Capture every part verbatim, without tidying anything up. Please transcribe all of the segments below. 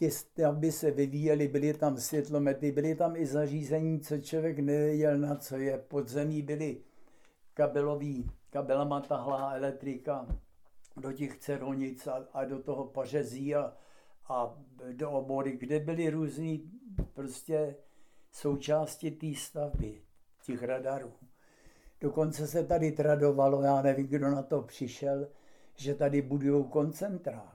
ty stavby se vyvíjely, byly tam světlomety, byly tam i zařízení, co člověk nevěděl, na co je. Pod zemí byly kabelový, kabelama tahlá elektrika do těch ceronic a, a do toho pařezí a, a do obory, kde byly různé prostě součásti té stavby, těch radarů. Dokonce se tady tradovalo, já nevím, kdo na to přišel, že tady budují koncentrák.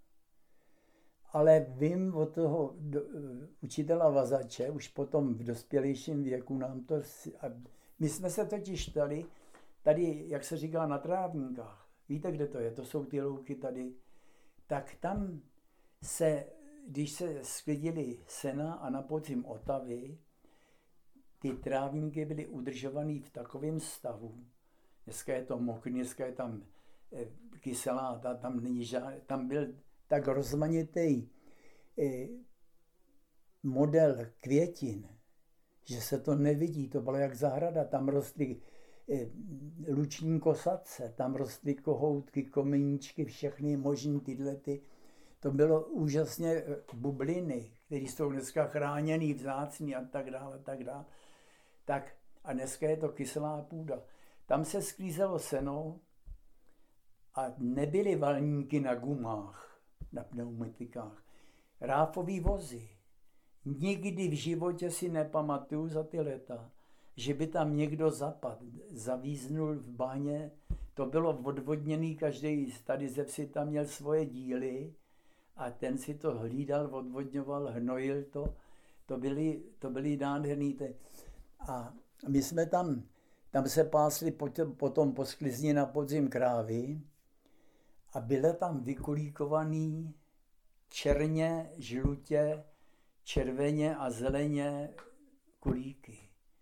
Ale vím od toho do, učitela Vazače, už potom v dospělejším věku nám to... A my jsme se totiž tady, tady, jak se říká, na Trávníkách. Víte, kde to je? To jsou ty louky tady. Tak tam se, když se sklidily sena a na podzim otavy, ty trávníky byly udržované v takovém stavu. Dneska je to mokrý, dneska je tam kyselá, ta, tam není žádný, tam byl tak rozmanitý eh, model květin, že se to nevidí, to bylo jak zahrada, tam rostly eh, luční kosace, tam rostly kohoutky, komeníčky, všechny možný tyhle ty. To bylo úžasně bubliny, které jsou dneska chráněný, vzácný a tak dále, a tak dále. Tak a dneska je to kyselá půda. Tam se sklízelo seno a nebyly valníky na gumách, na pneumatikách. Ráfový vozy. Nikdy v životě si nepamatuju za ty leta, že by tam někdo zapadl, zavíznul v báně. To bylo odvodněný, každý tady ze vsi tam měl svoje díly a ten si to hlídal, odvodňoval, hnojil to. To byly, to byly nádherný. Te... A my jsme tam, tam se pásli potom, potom po sklizni na podzim krávy a byly tam vykulíkovaný černě, žlutě, červeně a zeleně kulíky.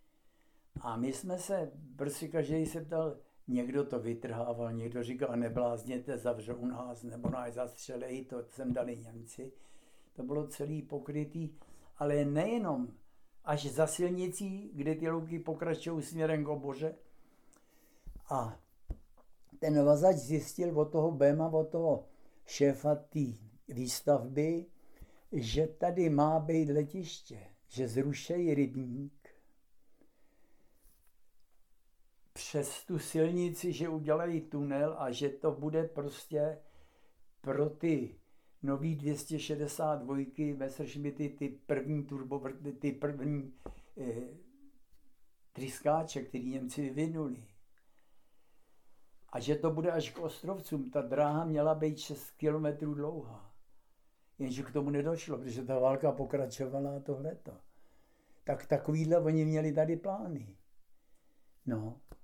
A my jsme se, prostě každý se ptal, někdo to vytrhával, někdo říkal, neblázněte, zavřou nás, nebo nás zastřelej, to sem dali Němci. To bylo celý pokrytý, ale nejenom až za silnicí, kde ty louky pokračují směrem k oboře. A ten Vazač zjistil od toho Béma, od toho šéfa té výstavby, že tady má být letiště, že zrušejí rybník přes tu silnici, že udělají tunel a že to bude prostě pro ty nový dvě stě šedesát dva Messerschmitty, ty první turbovrty, ty první eh, tryskáče, který Němci vyvinuli. A že to bude až k Ostrovcům. Ta dráha měla být šest kilometrů dlouhá. Jenže k tomu nedošlo, protože ta válka pokračovala a tohleto. Tak takovýhle oni měli tady plány. No.